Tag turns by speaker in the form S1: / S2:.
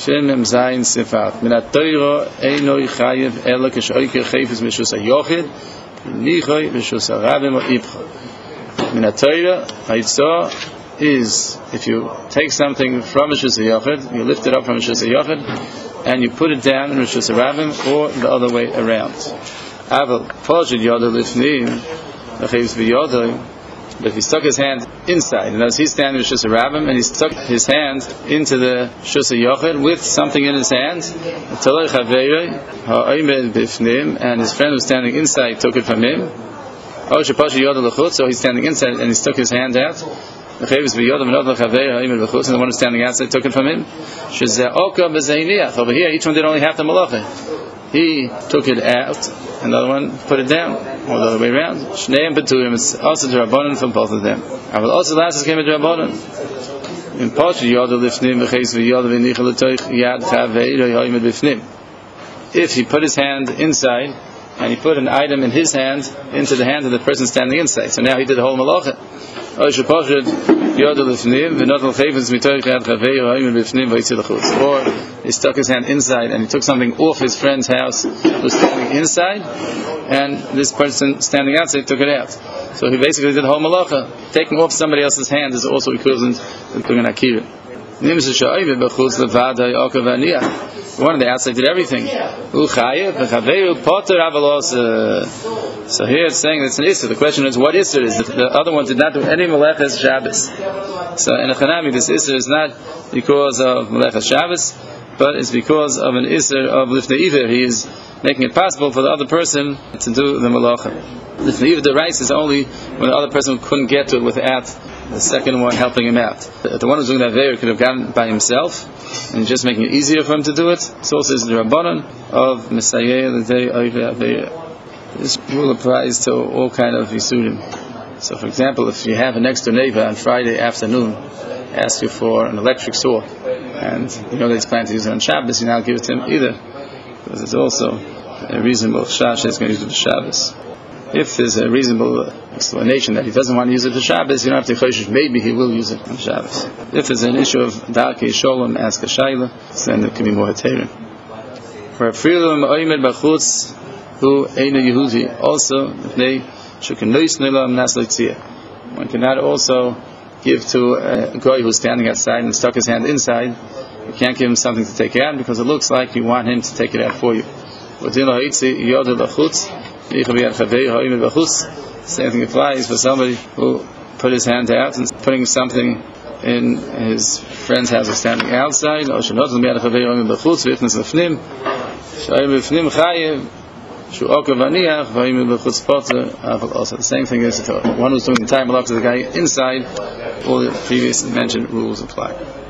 S1: Shem Mem Zayin Sifat. Min HaTorah Einoi Chayev Ela K'Shoiker Chayfetz Mishus HaYochid Nichoy Mishus HaRabim Ibcha. Min HaTorah Haitzah is if you take something from Mishus HaYochid, you lift it up from Mishus HaYochid, and you put it down in Mishus HaRabim, or the other way around. Aval Pojid Yodah Lifnim Chayfetz V'Yodah. But if he stuck his hand inside, and as he's standing with Shus HaRabim, and he stuck his hand into the Shus HaYochid with something in his hand, and his friend was standing inside took it from him. So he's standing inside and he stuck his hand out. And the one who's standing outside took it from him. Over here, each one did only half the malacha. He took it out, and the other one put it down, or the other way around. Shneim beturim. It's also the rabbanon from both of them. I will also last as came to rabbanon. In Parsha Yodah Lifnim v'Cheis v'Yodah v'Nichel L'Toich Yad Chavei Lo Yoymed B'Fnim. If he put his hand inside, and he put an item in his hand into the hand of the person standing inside, so now he did the whole malacha. Or he stuck his hand inside and he took something off his friend's house who was standing inside, and this person standing outside took it out. So he basically did the whole malacha. Taking off somebody else's hand is also equivalent to doing an akira. The one on the outside did everything. So here it's saying it's an Isser. The question is, what Isser is? The other one did not do any Melechas Shabbos. So in a Chanami, this Isser is not because of Melechas Shabbos, but it's because of an Isser of Lifnei Iver. He is making it possible for the other person to do the Melacha. Lifnei Iver, the rice is only when the other person couldn't get to it without the second one helping him out. The one who's doing that Aveir could have gotten it by himself, and just making it easier for him to do it. So also is the Rabbanon of Mesayeh the day of Aveir. This rule applies to all kind of Yisurim. So for example, if you have a next door neighbor on Friday afternoon ask you for an electric saw, and you know that he's planning to use it on Shabbos, you now give it to him either, because it's also a reasonable chash that he's going to use it for Shabbos. If there's a reasonable explanation that he doesn't want to use it for Shabbos, you don't have to choshesh, maybe he will use it on Shabbos. If there's an issue of Darkei Sholem, ask a Shaila, then there can be more Heterim. For Frilim Oymed Bachutz who Eino Yehudi, also they Shukanois Nilam Nas Leitzia. One cannot also give to a guy who's standing outside and stuck his hand inside. You can't give him something to take out because it looks like you want him to take it out for you. Same thing applies for somebody who put his hand out and putting something in his friend's house who's standing outside. The same thing is if one who's doing the time belongs to the guy inside, all the previously mentioned rules apply.